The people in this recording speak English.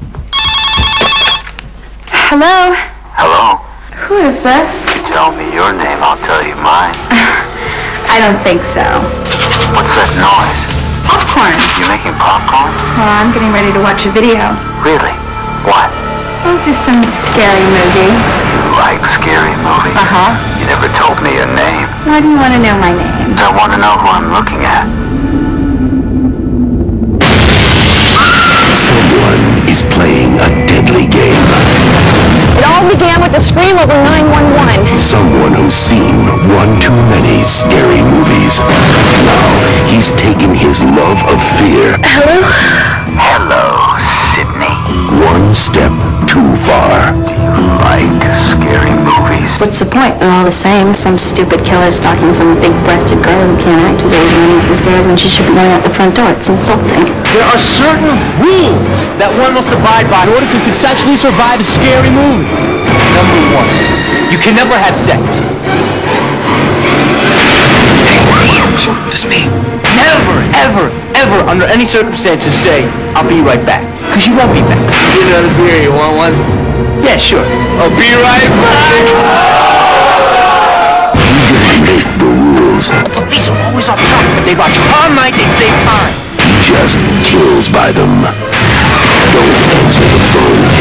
Hello? Hello? Who is this? You tell me your name, I'll tell you mine. I don't think so. What's that noise? Popcorn. You making popcorn? Well, I'm getting ready to watch a video. Really? What? Oh, just some scary movie. You like scary movies? Uh-huh. You never told me your name. Why do you want to know my name? I want to know who I'm looking at. Someone is playing a deadly game. It all began with a scream over 911. Someone who's seen one too many scary movies. Now he's taken his love of fear Hello? Hello, Sydney. one step too far. Do you like scary movies? What's the point? They're all the same. Some stupid killer stalking some big-breasted girl who can't act who's always running up the stairs when she should be going out the front door. It's insulting. There are certain rules that one must abide by in order to successfully survive a scary movie. Number 1, you can never have sex. It's me. Never, ever, ever, under any circumstances say, I'll be right back. Because you won't be back. Get another beer, you want one? Yeah, sure. I'll be right back. He didn't make the rules. The police are always on top. If they watch all night, they save time. He just kills by them. Don't answer the phone.